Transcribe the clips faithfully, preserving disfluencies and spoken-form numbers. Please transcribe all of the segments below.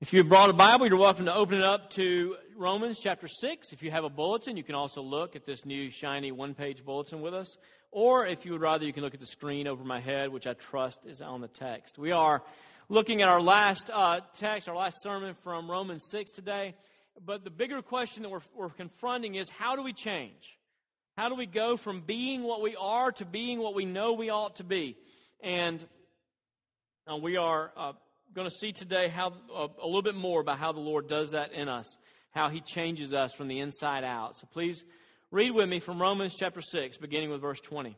If you brought a Bible, you're welcome to open it up to Romans chapter six. If you have a bulletin, you can also look at this new shiny one-page bulletin with us. Or if you would rather, you can look at the screen over my head, which I trust is on the text. We are looking at our last uh, text, our last sermon from Romans six today. But the bigger question that we're, we're confronting is, how do we change? How do we go from being what we are to being what we know we ought to be? And uh, we are... Uh, going to see today how uh, a little bit more about how the Lord does that in us, how He changes us from the inside out. So please read with me from Romans chapter six, beginning with verse twenty.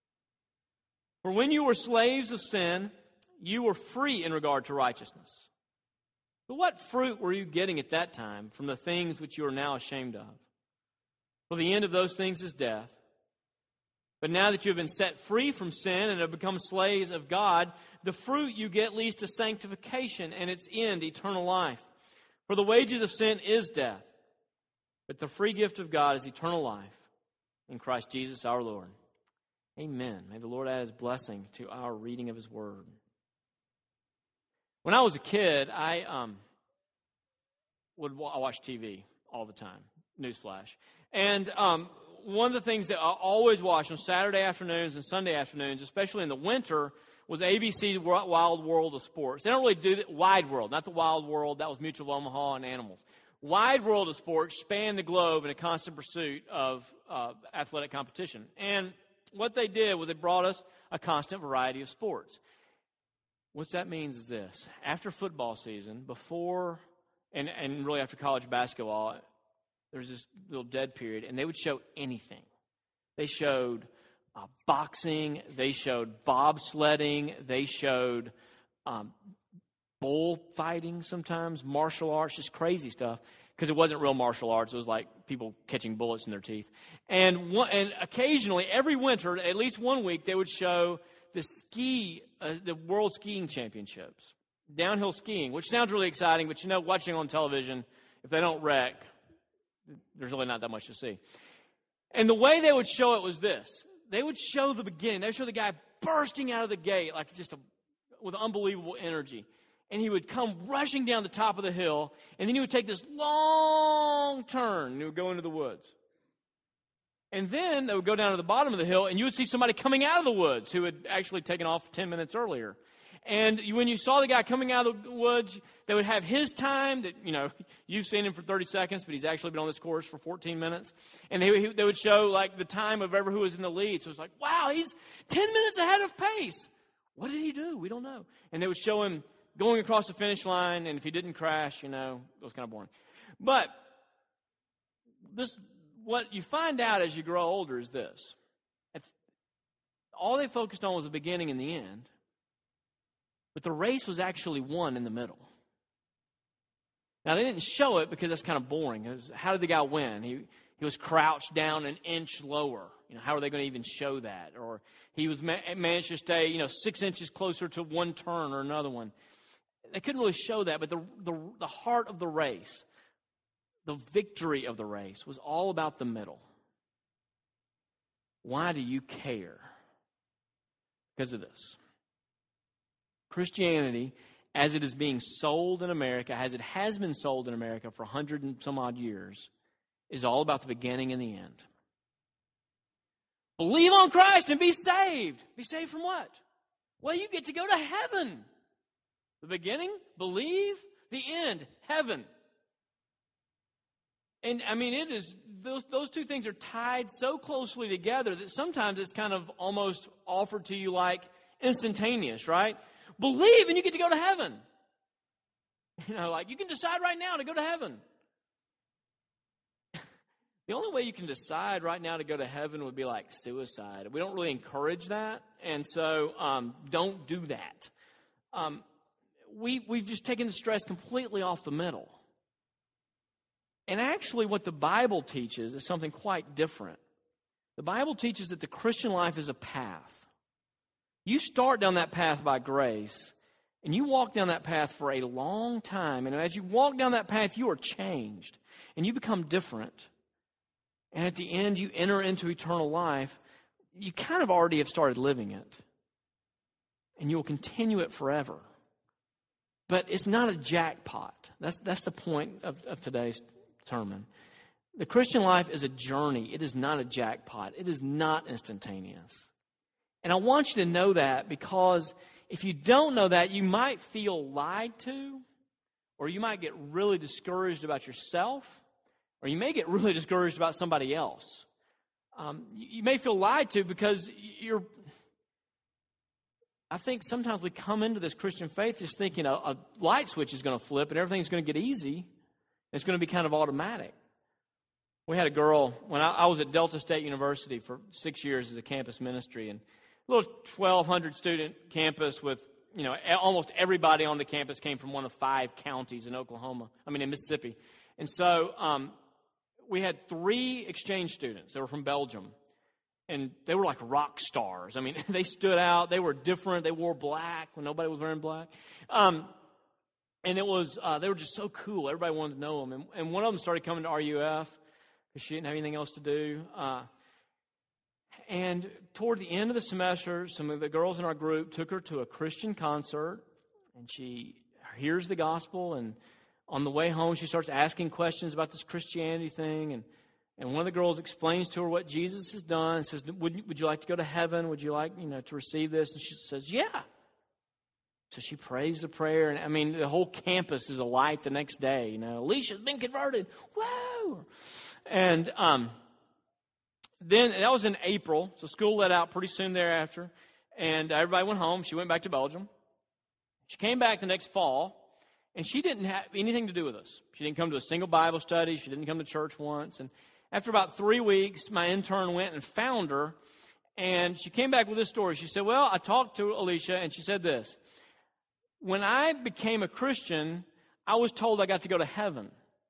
For when you were slaves of sin, you were free in regard to righteousness. But what fruit were you getting at that time from the things which you are now ashamed of? For the end of those things is death. But now that you have been set free from sin and have become slaves of God, the fruit you get leads to sanctification and its end, eternal life. For the wages of sin is death, but the free gift of God is eternal life in Christ Jesus our Lord. Amen. May the Lord add His blessing to our reading of His Word. When I was a kid, I um, would I watch T V all the time. Newsflash. And um, one of the things that I always watch on Saturday afternoons and Sunday afternoons, especially in the winter, was A B C's Wild World of Sports. They don't really do that. Wide World, not the Wild World. That was Mutual of Omaha and Animals. Wide World of Sports spanned the globe in a constant pursuit of uh, athletic competition. And what they did was they brought us a constant variety of sports. What that means is this. After football season, before, and, and really after college basketball, there's this little dead period, and they would show anything. They showed uh, boxing, they showed bobsledding, they showed um, bullfighting sometimes, martial arts, just crazy stuff, because it wasn't real martial arts. It was like people catching bullets in their teeth. And one, and occasionally, every winter, at least one week, they would show the ski, uh, the World Skiing Championships, downhill skiing, which sounds really exciting, but you know, watching on television, if they don't wreck, there's really not that much to see. And the way they would show it was this. They would show the beginning. They would show the guy bursting out of the gate like just a, with unbelievable energy. And he would come rushing down the top of the hill, and then he would take this long turn, and he would go into the woods. And then they would go down to the bottom of the hill, and you would see somebody coming out of the woods who had actually taken off ten minutes earlier. And when you saw the guy coming out of the woods, they would have his time that, you know, you've seen him for thirty seconds, but he's actually been on this course for fourteen minutes. And they, they would show, like, the time of ever who was in the lead. So it's like, wow, he's ten minutes ahead of pace. What did he do? We don't know. And they would show him going across the finish line, and if he didn't crash, you know, it was kind of boring. But this, what you find out as you grow older is this. It's, all they focused on was the beginning and the end. But the race was actually won in the middle. Now, they didn't show it because that's kind of boring. It was, how did the guy win? He he was crouched down an inch lower. You know, how are they going to even show that? Or he was ma- managed to stay, you know, six inches closer to one turn or another one. They couldn't really show that, but the the, the heart of the race, the victory of the race, was all about the middle. Why do you care? Because of this. Christianity, as it is being sold in America, as it has been sold in America for a hundred and some odd years, is all about the beginning and the end. Believe on Christ and be saved. Be saved from what? Well, you get to go to heaven. The beginning, believe. The end, heaven. And, I mean, it is those, those two things are tied so closely together that sometimes it's kind of almost offered to you like instantaneous, right? Believe and you get to go to heaven. You know, like you can decide right now to go to heaven. The only way you can decide right now to go to heaven would be like suicide. We don't really encourage that. And so um, don't do that. Um, we, we've just taken the stress completely off the middle. And actually what the Bible teaches is something quite different. The Bible teaches that the Christian life is a path. You start down that path by grace, and you walk down that path for a long time. And as you walk down that path, you are changed, and you become different. And at the end, you enter into eternal life. You kind of already have started living it, and you will continue it forever. But it's not a jackpot. That's, that's the point of, of today's sermon. The Christian life is a journey. It is not a jackpot. It is not instantaneous. And I want you to know that, because if you don't know that, you might feel lied to, or you might get really discouraged about yourself, or you may get really discouraged about somebody else. Um, you, you may feel lied to because you're... I think sometimes we come into this Christian faith just thinking a, a light switch is going to flip and everything's going to get easy. It's going to be kind of automatic. We had a girl, when I, I was at Delta State University for six years as a campus ministry, and a little twelve hundred student campus with, you know, almost everybody on the campus came from one of five counties in Oklahoma, I mean in Mississippi. And so um, we had three exchange students that were from Belgium. And they were like rock stars. I mean, they stood out. They were different. They wore black when nobody was wearing black. Um, and it was, uh, they were just so cool. Everybody wanted to know them. And, and one of them started coming to R U F because she didn't have anything else to do. Uh, and toward the end of the semester, some of the girls in our group took her to a Christian concert. And she hears the gospel. And on the way home, she starts asking questions about this Christianity thing. And And one of the girls explains to her what Jesus has done and says, would, would you like to go to heaven? Would you like, you know, to receive this? And she says, yeah. So she prays the prayer. And I mean, the whole campus is alight the next day. You know, Alicia's been converted. Whoa. And um, then that was in April. So school let out pretty soon thereafter. And everybody went home. She went back to Belgium. She came back the next fall. And she didn't have anything to do with us. She didn't come to a single Bible study. She didn't come to church once. And after about three weeks, my intern went and found her, and she came back with this story. She said, well, I talked to Alicia, and she said this: when I became a Christian, I was told I got to go to heaven.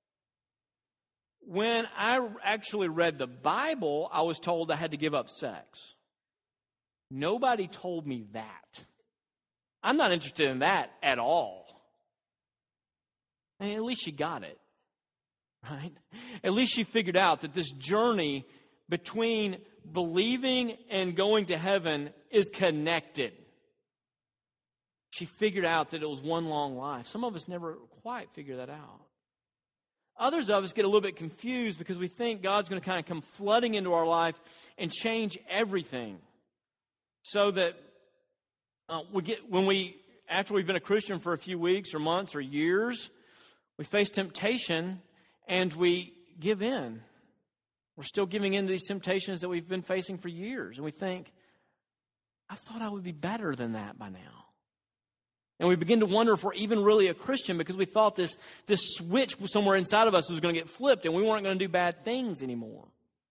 When I actually read the Bible, I was told I had to give up sex. Nobody told me that. I'm not interested in that at all. And at least she got it. Right? At least she figured out that this journey between believing and going to heaven is connected. She figured out that it was one long life. Some of us never quite figure that out. Others of us get a little bit confused because we think God's going to kind of come flooding into our life and change everything. So that uh, we get when we, after we've been a Christian for a few weeks or months or years, we face temptation and we give in. We're still giving in to these temptations that we've been facing for years. And we think, I thought I would be better than that by now. And we begin to wonder if we're even really a Christian because we thought this, this switch somewhere inside of us was going to get flipped and we weren't going to do bad things anymore.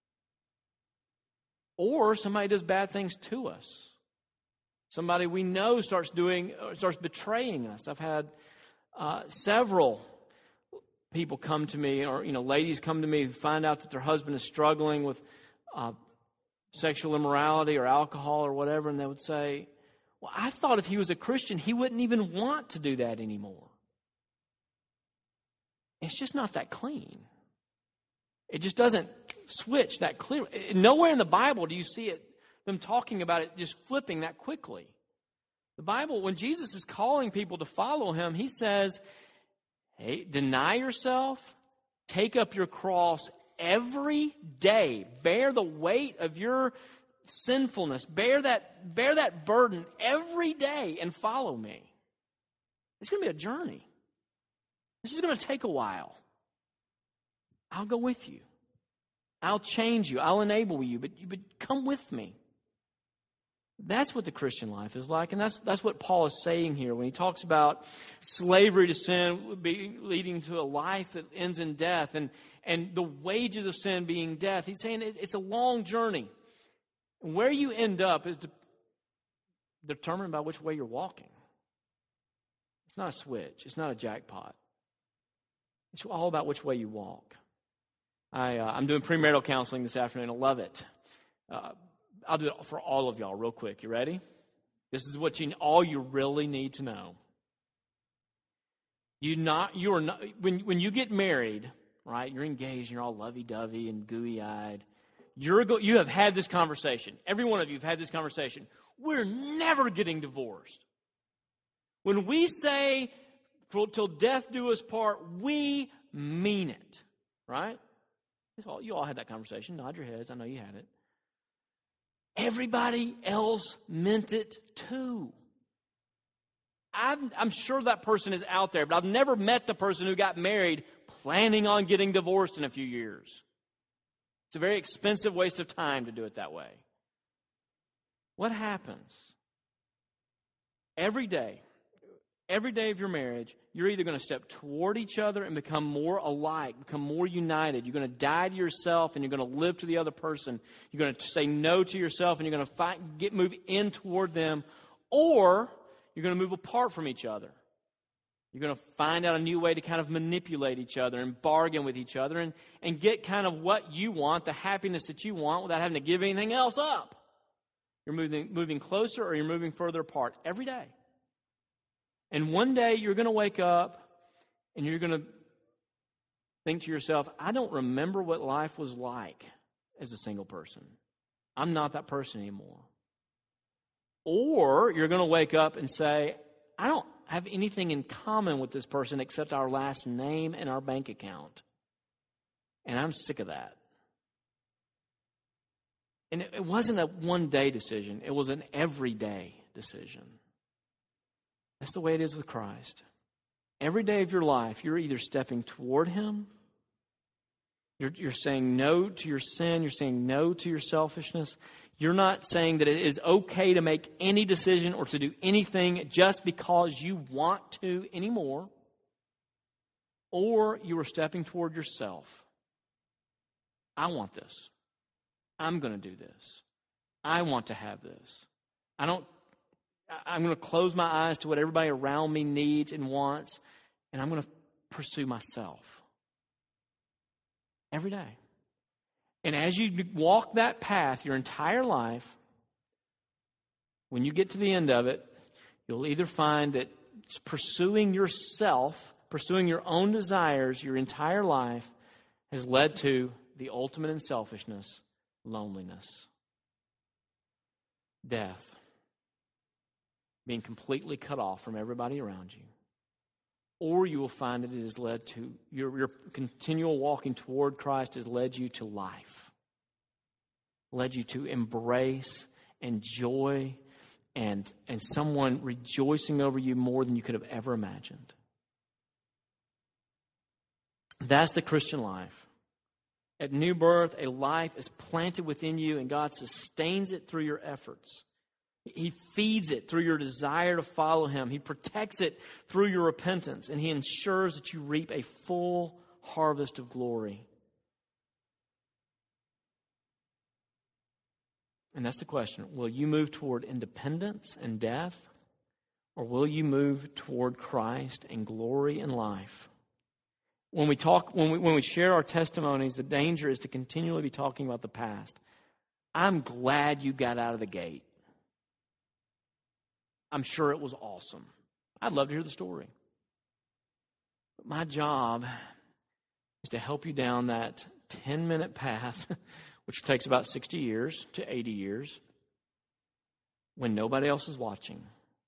Or somebody does bad things to us. Somebody we know starts doing, starts betraying us. I've had uh, several people come to me, or, you know, ladies come to me who find out that their husband is struggling with uh, sexual immorality or alcohol or whatever, and they would say, well, I thought if he was a Christian, he wouldn't even want to do that anymore. It's just not that clean. It just doesn't switch that clearly. Nowhere in the Bible do you see it, them talking about it just flipping that quickly. The Bible, when Jesus is calling people to follow him, he says, hey, deny yourself, take up your cross every day, bear the weight of your sinfulness, bear that, bear that burden every day and follow me. It's going to be a journey. This is going to take a while. I'll go with you. I'll change you. I'll enable you, but, but come with me. That's what the Christian life is like, and that's that's what Paul is saying here when he talks about slavery to sin being, leading to a life that ends in death, and, and the wages of sin being death. He's saying it, it's a long journey. And where you end up is de- determined by which way you're walking. It's not a switch. It's not a jackpot. It's all about which way you walk. I, uh, I'm doing premarital counseling this afternoon. I love it. Uh, I'll do it for all of y'all real quick. You ready? This is what you all you really need to know. You not you are not when when you get married, right? You're engaged. You're all lovey-dovey and gooey-eyed. You're go, you have had this conversation. Every one of you have had this conversation. We're never getting divorced. When we say for, till death do us part, we mean it. Right? All, you all had that conversation. Nod your heads. I know you had it. Everybody else meant it too. I'm, I'm sure that person is out there, but I've never met the person who got married planning on getting divorced in a few years. It's a very expensive waste of time to do it that way. What happens? Every day, every day of your marriage, you're either going to step toward each other and become more alike, become more united. You're going to die to yourself and you're going to live to the other person. You're going to say no to yourself and you're going to fight, get move in toward them, or you're going to move apart from each other. You're going to find out a new way to kind of manipulate each other and bargain with each other and, and get kind of what you want, the happiness that you want, without having to give anything else up. You're moving, moving closer or you're moving further apart every day. And one day you're going to wake up and you're going to think to yourself, I don't remember what life was like as a single person. I'm not that person anymore. Or you're going to wake up and say, I don't have anything in common with this person except our last name and our bank account. And I'm sick of that. And it, it wasn't a one-day decision. It was an everyday decision. That's the way it is with Christ. Every day of your life, you're either stepping toward Him, you're, you're saying no to your sin, you're saying no to your selfishness. You're not saying that it is okay to make any decision or to do anything just because you want to anymore. Or you are stepping toward yourself. I want this. I'm going to do this. I want to have this. I don't, I'm going to close my eyes to what everybody around me needs and wants, and I'm going to pursue myself. Every day. And as you walk that path your entire life, when you get to the end of it, you'll either find that pursuing yourself, pursuing your own desires your entire life has led to the ultimate in selfishness, loneliness, death, being completely cut off from everybody around you. Or you will find that it has led to, your, your continual walking toward Christ has led you to life. Led you to embrace and joy and, and someone rejoicing over you more than you could have ever imagined. That's the Christian life. At new birth, a life is planted within you and God sustains it through your efforts. He feeds it through your desire to follow Him. He protects it through your repentance. And He ensures that you reap a full harvest of glory. And that's the question. Will you move toward independence and death? Or will you move toward Christ and glory and life? When we talk, when we, when we share our testimonies, the danger is to continually be talking about the past. I'm glad you got out of the gate. I'm sure it was awesome. I'd love to hear the story. But my job is to help you down that ten-minute path, which takes about sixty years to eighty years, when nobody else is watching,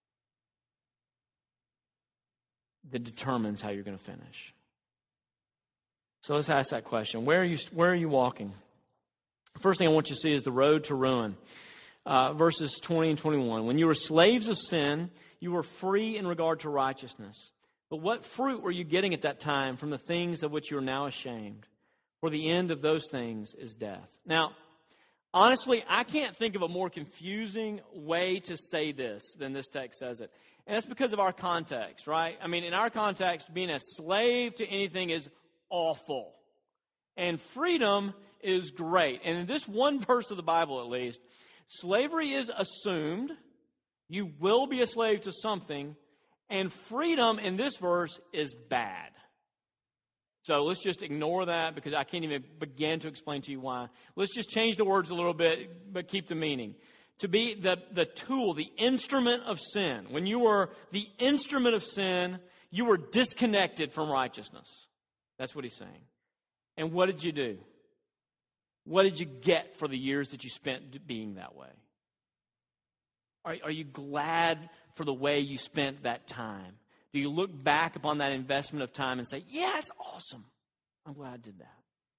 that determines how you're going to finish. So let's ask that question. Where are you, where are you walking? First thing I want you to see is the road to ruin. Uh, verses twenty and twenty-one. When you were slaves of sin, you were free in regard to righteousness. But what fruit were you getting at that time from the things of which you are now ashamed? For the end of those things is death. Now, honestly, I can't think of a more confusing way to say this than this text says it. And that's because of our context, right? I mean, in our context, being a slave to anything is awful. And freedom is great. And in this one verse of the Bible, at least, slavery is assumed. You will be a slave to something. And freedom in this verse is bad. So let's just ignore that because I can't even begin to explain to you why. Let's just change the words a little bit, but keep the meaning. To be the, the tool, the instrument of sin. When you were the instrument of sin, you were disconnected from righteousness. That's what he's saying. And what did you do? What did you get for the years that you spent being that way? Are, are you glad for the way you spent that time? Do you look back upon that investment of time and say, yeah, it's awesome. I'm glad I did that.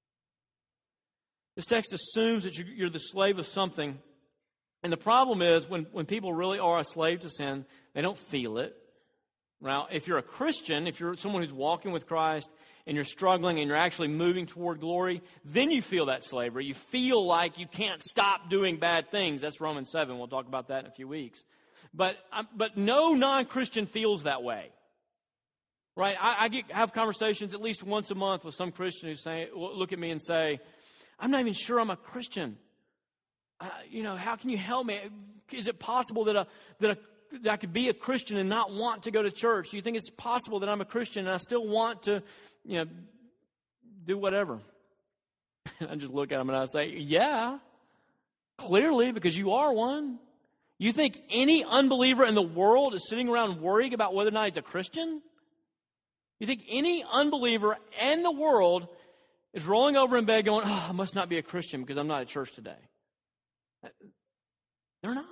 This text assumes that you're the slave of something. And the problem is when, when people really are a slave to sin, they don't feel it. Now, if you're a Christian, if you're someone who's walking with Christ and you're struggling and you're actually moving toward glory, then you feel that slavery. You feel like you can't stop doing bad things. That's Romans seven. We'll talk about that in a few weeks. But but no non-Christian feels that way. Right? I, I get have conversations at least once a month with some Christian who say, look at me and say, I'm not even sure I'm a Christian. Uh, you know, how can you help me? Is it possible that a that a that I could be a Christian and not want to go to church? Do you think it's possible that I'm a Christian and I still want to, you know, do whatever? I just look at them and I say, yeah, clearly, because you are one. You think any unbeliever in the world is sitting around worrying about whether or not he's a Christian? You think any unbeliever in the world is rolling over in bed going, oh, I must not be a Christian because I'm not at church today? They're not.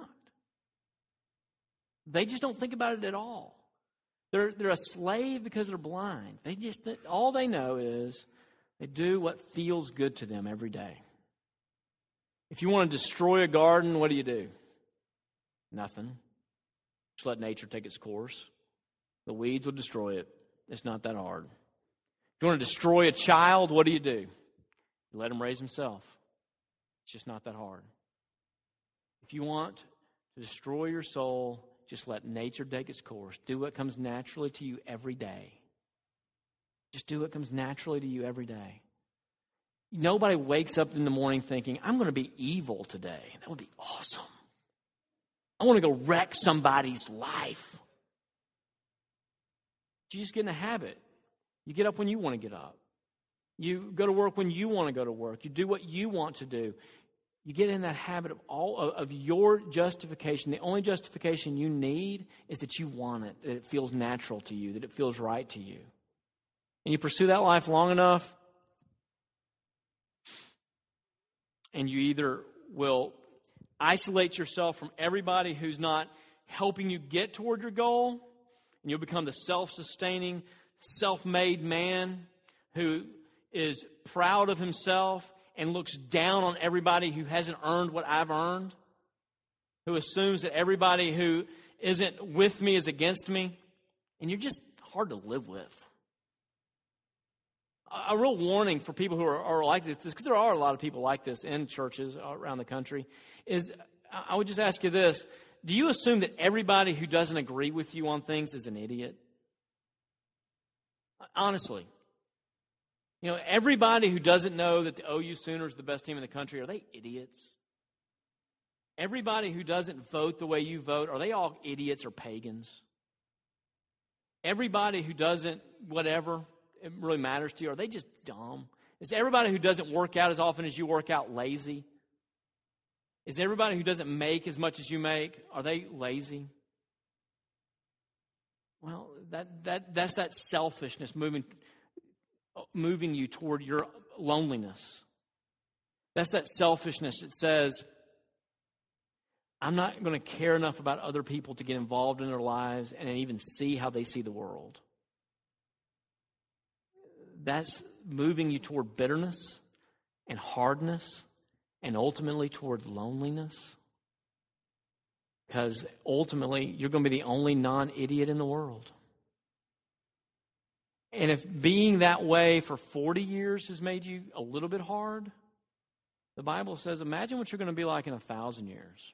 They just don't think about it at all. They're they're a slave because they're blind. They just all they know is they do what feels good to them every day. If you want to destroy a garden, what do you do? Nothing. Just let nature take its course. The weeds will destroy it. It's not that hard. If you want to destroy a child, what do you do? You let him raise himself. It's just not that hard. If you want to destroy your soul, just let nature take its course. Do what comes naturally to you every day. Just do what comes naturally to you every day. Nobody wakes up in the morning thinking, I'm going to be evil today. That would be awesome. I want to go wreck somebody's life. You just get in a habit. You get up when you want to get up. You go to work when you want to go to work. You do what you want to do. You get in that habit of all of, of your justification. The only justification you need is that you want it, that it feels natural to you, that it feels right to you. And you pursue that life long enough, and you either will isolate yourself from everybody who's not helping you get toward your goal, and you'll become the self-sustaining, self-made man who is proud of himself and looks down on everybody who hasn't earned what I've earned, who assumes that everybody who isn't with me is against me, and you're just hard to live with. A real warning for people who are, are like this, because there are a lot of people like this in churches around the country, is I would just ask you this. Do you assume that everybody who doesn't agree with you on things is an idiot? Honestly. You know, everybody who doesn't know that the O U Sooners are the best team in the country, are they idiots? Everybody who doesn't vote the way you vote, are they all idiots or pagans? Everybody who doesn't whatever it really matters to you, are they just dumb? Is everybody who doesn't work out as often as you work out lazy? Is everybody who doesn't make as much as you make, are they lazy? Well, that that that's that selfishness moving moving you toward your loneliness. That's that selfishness that says, I'm not going to care enough about other people to get involved in their lives and even see how they see the world. That's moving you toward bitterness and hardness and ultimately toward loneliness. Because ultimately, you're going to be the only non-idiot in the world. And if being that way for forty years has made you a little bit hard, the Bible says, imagine what you're going to be like in a thousand years.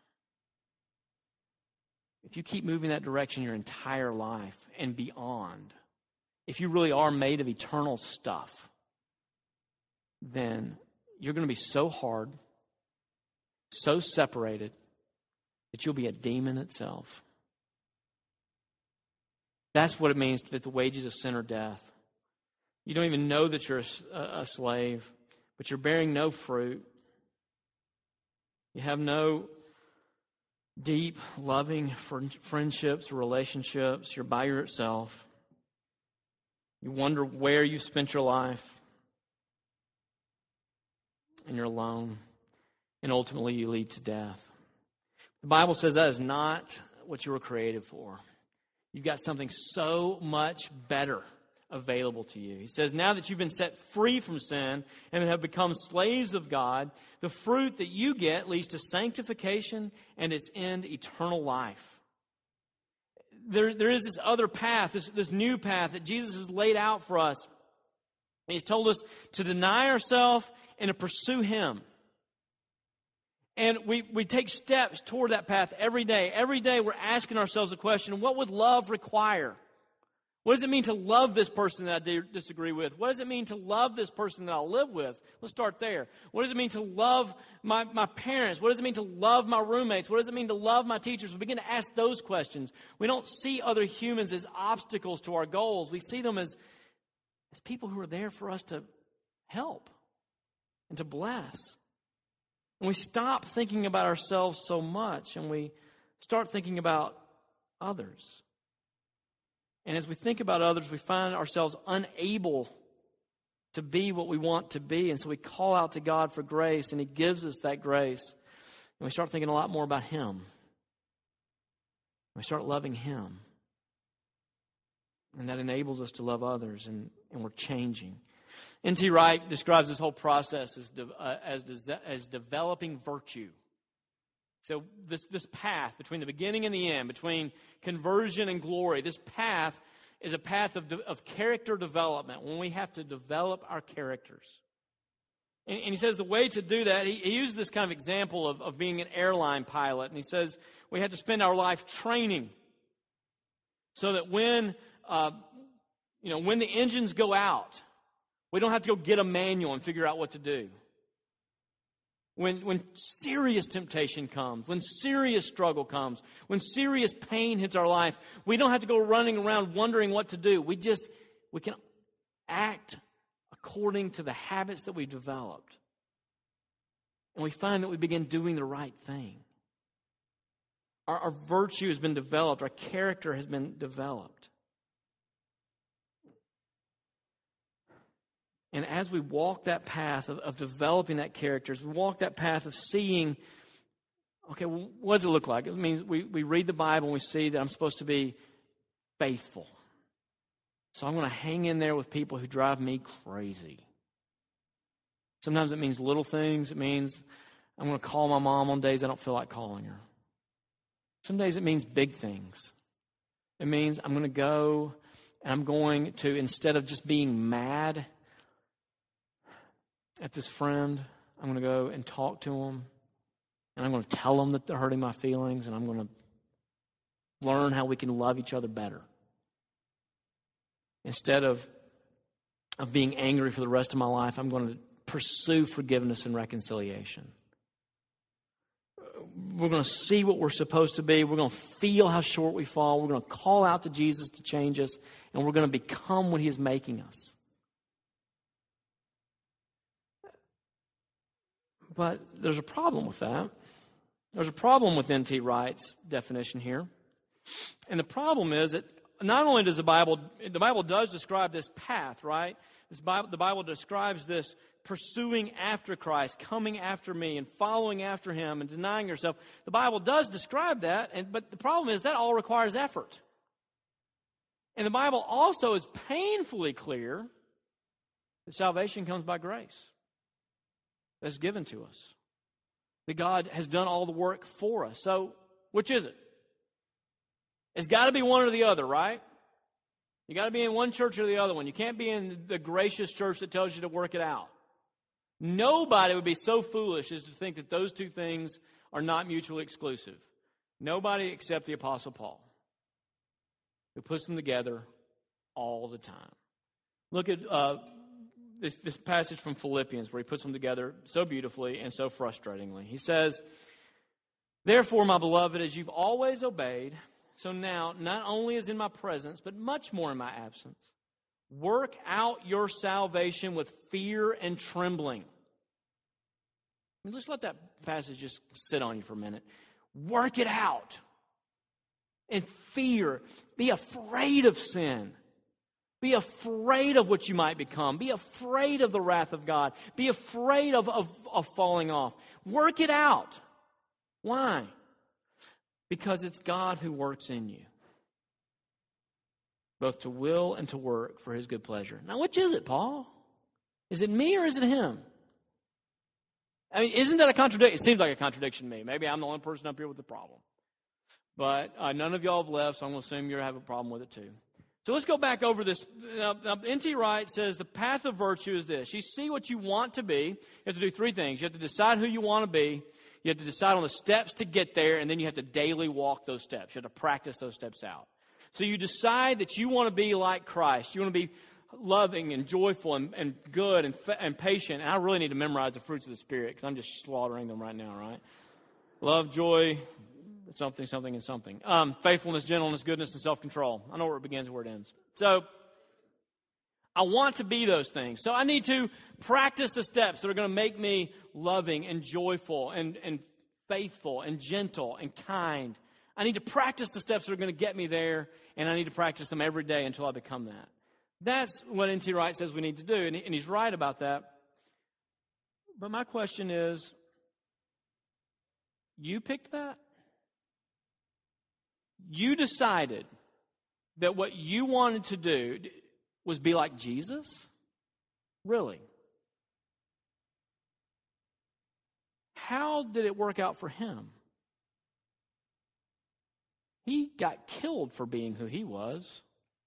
If you keep moving that direction your entire life and beyond, if you really are made of eternal stuff, then you're going to be so hard, so separated, that you'll be a demon itself. That's what it means that the wages of sin are death. You don't even know that you're a, a slave, but you're bearing no fruit. You have no deep, loving friendships or relationships. You're by yourself. You wonder where you spent your life. And you're alone. And ultimately you lead to death. The Bible says that is not what you were created for. You've got something so much better available to you. He says, now that you've been set free from sin and have become slaves of God, the fruit that you get leads to sanctification and its end, eternal life. There, there is this other path, this, this new path that Jesus has laid out for us. He's told us to deny ourselves and to pursue Him. And we, we take steps toward that path every day. Every day we're asking ourselves the question, what would love require? What does it mean to love this person that I de- disagree with? What does it mean to love this person that I live with? Let's start there. What does it mean to love my, my parents? What does it mean to love my roommates? What does it mean to love my teachers? We begin to ask those questions. We don't see other humans as obstacles to our goals. We see them as, as people who are there for us to help and to bless. And we stop thinking about ourselves so much and we start thinking about others. And as we think about others, we find ourselves unable to be what we want to be. And so we call out to God for grace, and He gives us that grace. And we start thinking a lot more about Him. We start loving Him. And that enables us to love others, and, and we're changing. N T Wright describes this whole process as, de, uh, as, de, as developing virtue. So this, this path between the beginning and the end, between conversion and glory, this path is a path of, de, of character development when we have to develop our characters. And, and he says the way to do that, he, he uses this kind of example of, of being an airline pilot. And he says we have to spend our life training so that when, uh, you know, when the engines go out, we don't have to go get a manual and figure out what to do. When, when serious temptation comes, when serious struggle comes, when serious pain hits our life, we don't have to go running around wondering what to do. We just, we can act according to the habits that we've developed. And we find that we begin doing the right thing. Our, our virtue has been developed. Our character has been developed. And as we walk that path of, of developing that character, as we walk that path of seeing, okay, well, what does it look like? It means we, we read the Bible and we see that I'm supposed to be faithful. So I'm going to hang in there with people who drive me crazy. Sometimes it means little things. It means I'm going to call my mom on days I don't feel like calling her. Some days it means big things. It means I'm going to go and I'm going to, instead of just being mad at this friend, I'm going to go and talk to them, and I'm going to tell them that they're hurting my feelings, and I'm going to learn how we can love each other better. Instead of, of being angry for the rest of my life, I'm going to pursue forgiveness and reconciliation. We're going to see what we're supposed to be. We're going to feel how short we fall. We're going to call out to Jesus to change us, and we're going to become what He is making us. But there's a problem with that. There's a problem with N T Wright's definition here. And the problem is that not only does the Bible, the Bible does describe this path, right? This Bible, the Bible describes this pursuing after Christ, coming after me and following after Him and denying yourself. The Bible does describe that, and, but the problem is that all requires effort. And the Bible also is painfully clear that salvation comes by grace. That's given to us. That God has done all the work for us. So, which is it? It's got to be one or the other, right? You got to be in one church or the other one. You can't be in the gracious church that tells you to work it out. Nobody would be so foolish as to think that those two things are not mutually exclusive. Nobody except the Apostle Paul, who puts them together all the time. Look at uh, This, this passage from Philippians where he puts them together so beautifully and so frustratingly. He says, therefore, my beloved, as you've always obeyed, so now, not only as in my presence, but much more in my absence, work out your salvation with fear and trembling. I mean, let's let that passage just sit on you for a minute. Work it out in fear. Be afraid of sin. Be afraid of what you might become. Be afraid of the wrath of God. Be afraid of, of, of falling off. Work it out. Why? Because it's God who works in you. both to will and to work for his good pleasure. Now, which is it, Paul? Is it me or is it him? I mean, isn't that a contradiction? It seems like a contradiction to me. Maybe I'm the only person up here with the problem. But uh, none of y'all have left, so I'm going to assume you have a problem with it too. So let's go back over this. Now, now, N T Wright says the path of virtue is this. You see what you want to be. You have to do three things. You have to decide who you want to be. You have to decide on the steps to get there, and then you have to daily walk those steps. You have to practice those steps out. So you decide that you want to be like Christ. You want to be loving and joyful and, and good and, and patient. And I really need to memorize the fruits of the Spirit because I'm just slaughtering them right now, right? Love, joy, something, something, and something. Um, faithfulness, gentleness, goodness, and self-control. I know where it begins and where it ends. So I want to be those things. So I need to practice the steps that are going to make me loving and joyful and, and faithful and gentle and kind. I need to practice the steps that are going to get me there, and I need to practice them every day until I become that. That's what N T Wright says we need to do, and he's right about that. But my question is, you picked that? You decided that what you wanted to do was be like Jesus? Really? How did it work out for him? He got killed for being who he was.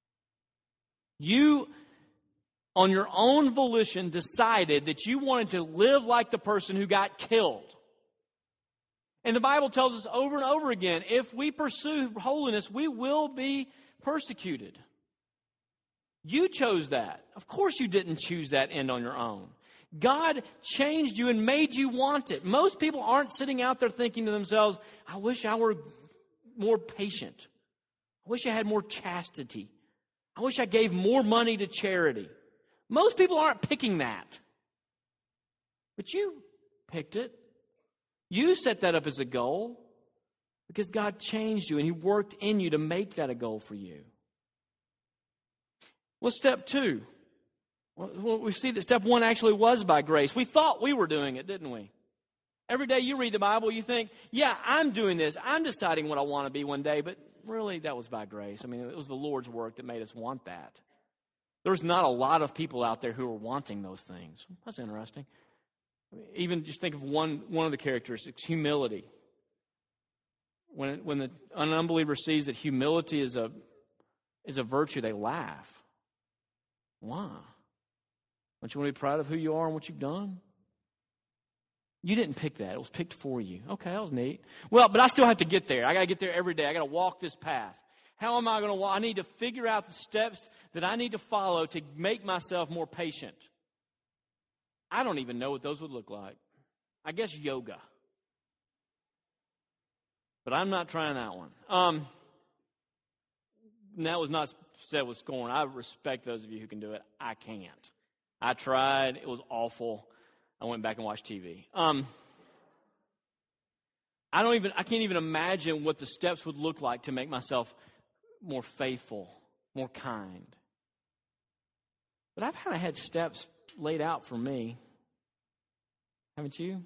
You, on your own volition, decided that you wanted to live like the person who got killed. And the Bible tells us over and over again, if we pursue holiness, we will be persecuted. You chose that. Of course you didn't choose that end on your own. God changed you and made you want it. Most people aren't sitting out there thinking to themselves, I wish I were more patient. I wish I had more chastity. I wish I gave more money to charity. Most people aren't picking that. But you picked it. You set that up as a goal because God changed you and He worked in you to make that a goal for you. What's step two? Well, we see that step one actually was by grace. We thought we were doing it, didn't we? Every day you read the Bible, you think, yeah, I'm doing this. I'm deciding what I want to be one day. But really, that was by grace. I mean, it was the Lord's work that made us want that. There's not a lot of people out there who are wanting those things. That's interesting. I mean, even just think of one, one of the characteristics, humility. When, when the, an unbeliever sees that humility is a, is a virtue, they laugh. Why? Don't you want to be proud of who you are and what you've done? You didn't pick that. It was picked for you. Okay, that was neat. Well, but I still have to get there. I got to get there every day. I got to walk this path. How am I going to walk? I need to figure out the steps that I need to follow to make myself more patient. I don't even know what those would look like. I guess yoga. But I'm not trying that one. Um, that was not said with scorn. I respect those of you who can do it. I can't. I tried. It was awful. I went back and watched T V. Um, I don't even. I can't even imagine what the steps would look like to make myself more faithful, more kind. But I've kind of had steps laid out for me. Haven't you?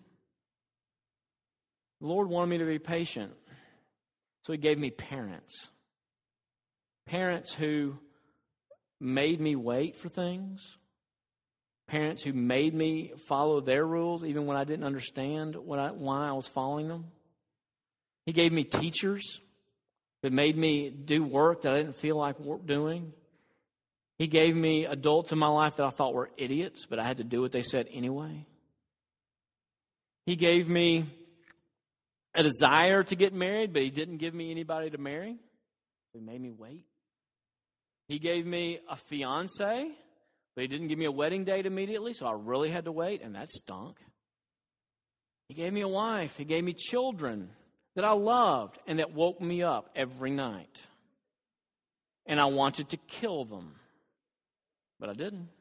The Lord wanted me to be patient, so He gave me parents. Parents who made me wait for things. Parents who made me follow their rules even when I didn't understand what I, why I was following them. He gave me teachers that made me do work that I didn't feel like doing. He gave me adults in my life that I thought were idiots, but I had to do what they said anyway. He gave me a desire to get married, but He didn't give me anybody to marry. He made me wait. He gave me a fiance, but He didn't give me a wedding date immediately, so I really had to wait, and that stunk. He gave me a wife. He gave me children that I loved and that woke me up every night. And I wanted to kill them, but I didn't.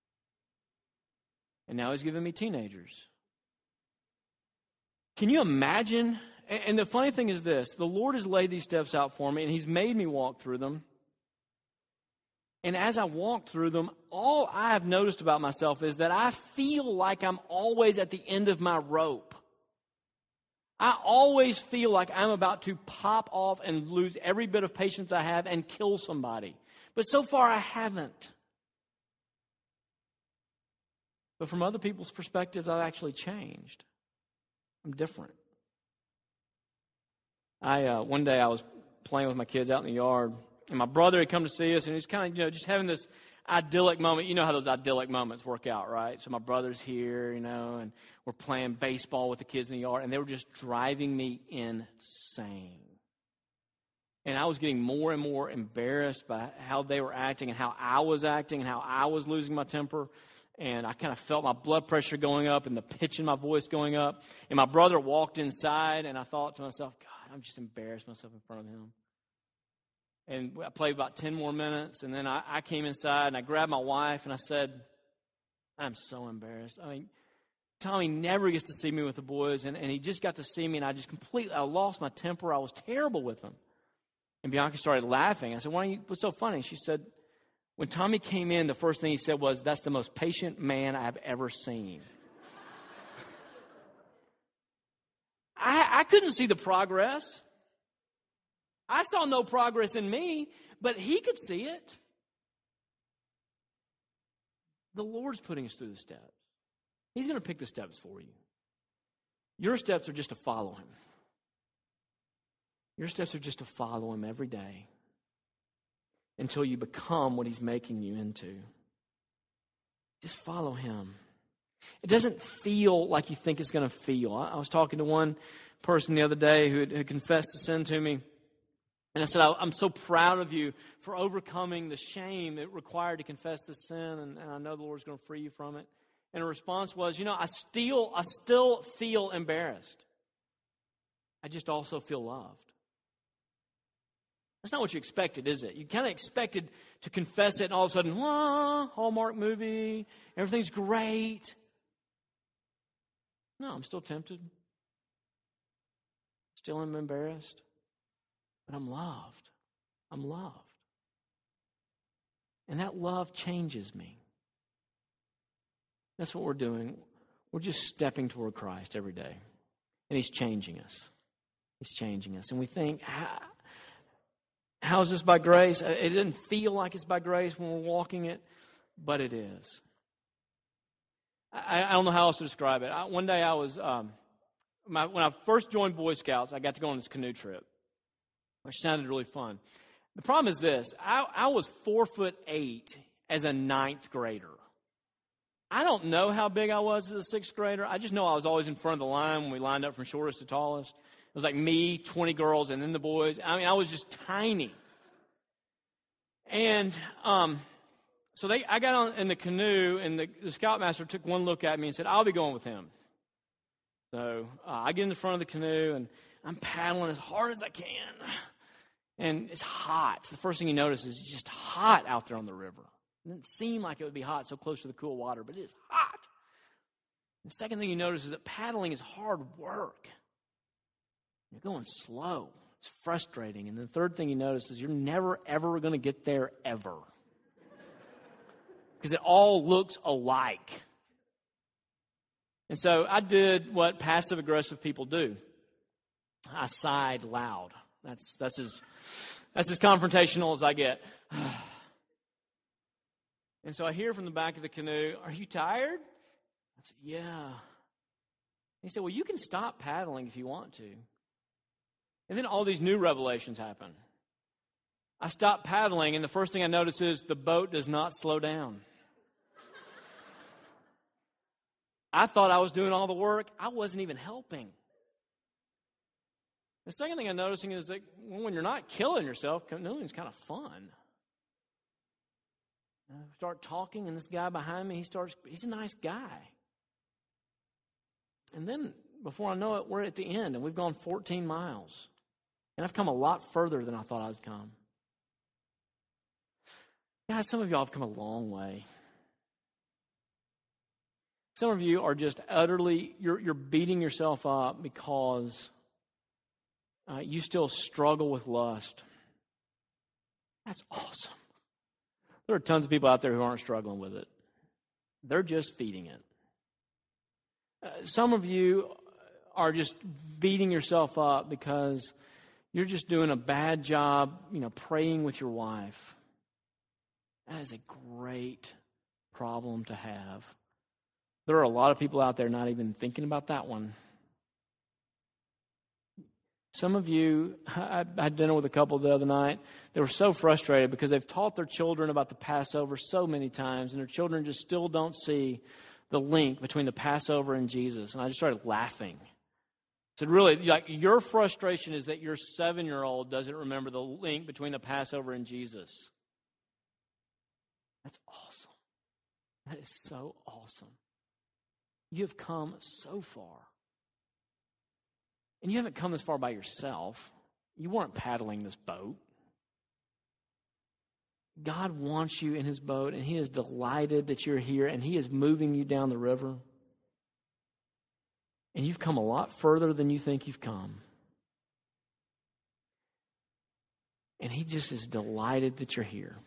And now He's giving me teenagers. Can you imagine? And the funny thing is this, the Lord has laid these steps out for me, and He's made me walk through them. And as I walk through them, all I have noticed about myself is that I feel like I'm always at the end of my rope. I always feel like I'm about to pop off and lose every bit of patience I have and kill somebody. But so far I haven't. But from other people's perspectives, I've actually changed. I'm different. I uh, one day I was playing with my kids out in the yard, and my brother had come to see us, and he was kind of, you know, just having this idyllic moment. You know how those idyllic moments work out, right? So my brother's here, you know, and we're playing baseball with the kids in the yard, and they were just driving me insane. And I was getting more and more embarrassed by how they were acting and how I was acting and how I was losing my temper. And I kind of felt my blood pressure going up and the pitch in my voice going up. And my brother walked inside, and I thought to myself, God, I'm just embarrassed myself in front of him. And I played about ten more minutes, and then I, I came inside, and I grabbed my wife, and I said, I'm so embarrassed. I mean, Tommy never gets to see me with the boys, and, and he just got to see me, and I just completely, I lost my temper. I was terrible with him. And Bianca started laughing. I said, why are you, what's so funny? She said, when Tommy came in, the first thing he said was, that's the most patient man I've ever seen. I, I couldn't see the progress. I saw no progress in me, but he could see it. The Lord's putting us through the steps. He's going to pick the steps for you. Your steps are just to follow him. Your steps are just to follow him every day until you become what he's making you into. Just follow him. It doesn't feel like you think it's going to feel. I, I was talking to one person the other day who had, who confessed a sin to me. And I said, I'm so proud of you for overcoming the shame it required to confess the sin, and, and I know the Lord's going to free you from it. And her response was, you know, I still, I still feel embarrassed. I just also feel loved. That's not what you expected, is it? You kind of expected to confess it, and all of a sudden, wah, Hallmark movie, everything's great. No, I'm still tempted. Still am embarrassed. But I'm loved. I'm loved. And that love changes me. That's what we're doing. We're just stepping toward Christ every day. And he's changing us. He's changing us. And we think, how, how is this by grace? It doesn't feel like it's by grace when we're walking it, but it is. I, I don't know how else to describe it. I, one day I was, um, my, when I first joined Boy Scouts, I got to go on this canoe trip, which sounded really fun. The problem is this. I, I was four foot eight as a ninth grader. I don't know how big I was as a sixth grader. I just know I was always in front of the line when we lined up from shortest to tallest. It was like me, twenty girls, and then the boys. I mean, I was just tiny. And um, so they, I got on in the canoe, and the, the scoutmaster took one look at me and said, I'll be going with him. So uh, I get in the front of the canoe, and I'm paddling as hard as I can. And it's hot. The first thing you notice is it's just hot out there on the river. It didn't seem like it would be hot so close to the cool water, but it is hot. The second thing you notice is that paddling is hard work. You're going slow. It's frustrating. And the third thing you notice is you're never, ever going to get there ever. Because it all looks alike. And so I did what passive-aggressive people do. I sighed loud. That's that's as that's as confrontational as I get. And so I hear from the back of the canoe, "Are you tired?" I said, "Yeah." He said, "Well, you can stop paddling if you want to." And then all these new revelations happen. I stop paddling, and the first thing I notice is the boat does not slow down. I thought I was doing all the work. I wasn't even helping. The second thing I'm noticing is that when you're not killing yourself, canoeing is kind of fun. I start talking, and this guy behind me, he starts, he's a nice guy. And then, before I know it, we're at the end, and we've gone fourteen miles. And I've come a lot further than I thought I would come. Guys, some of y'all have come a long way. Some of you are just utterly, you're, you're beating yourself up because uh, you still struggle with lust. That's awesome. There are tons of people out there who aren't struggling with it. They're just feeding it. Uh, some of you are just beating yourself up because you're just doing a bad job, you know, praying with your wife. That is a great problem to have. There are a lot of people out there not even thinking about that one. Some of you, I had dinner with a couple the other night. They were so frustrated because they've taught their children about the Passover so many times, and their children just still don't see the link between the Passover and Jesus. And I just started laughing. I said, really, like your frustration is that your seven-year-old doesn't remember the link between the Passover and Jesus. That's awesome. That is so awesome. You have come so far. And you haven't come this far by yourself. You weren't paddling this boat. God wants you in his boat, and he is delighted that you're here, and he is moving you down the river. And you've come a lot further than you think you've come. And he just is delighted that you're here.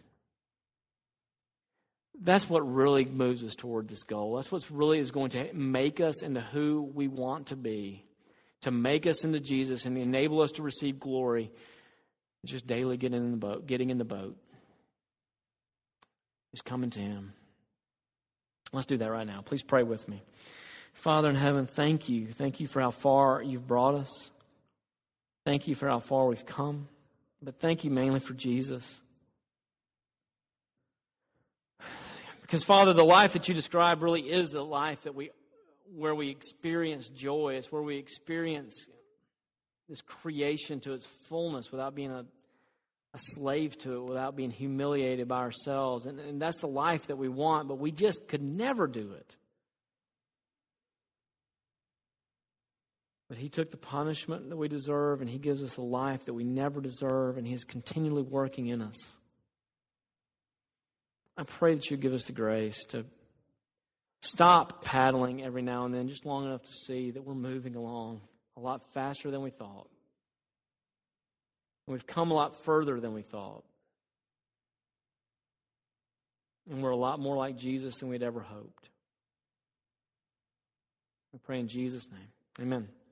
That's what really moves us toward this goal. That's what really is going to make us into who we want to be, to make us into Jesus and enable us to receive glory. Just daily getting in the boat, getting in the boat. Just coming to him. Let's do that right now. Please pray with me. Father in heaven, thank you. Thank you for how far you've brought us. Thank you for how far we've come. But thank you mainly for Jesus. Because, Father, the life that you describe really is the life that we, where we experience joy. It's where we experience this creation to its fullness without being a, a slave to it, without being humiliated by ourselves. And, and that's the life that we want, but we just could never do it. But he took the punishment that we deserve, and he gives us a life that we never deserve, and he is continually working in us. I pray that you give us the grace to stop paddling every now and then, just long enough to see that we're moving along a lot faster than we thought. And we've come a lot further than we thought. And we're a lot more like Jesus than we'd ever hoped. We pray in Jesus' name. Amen.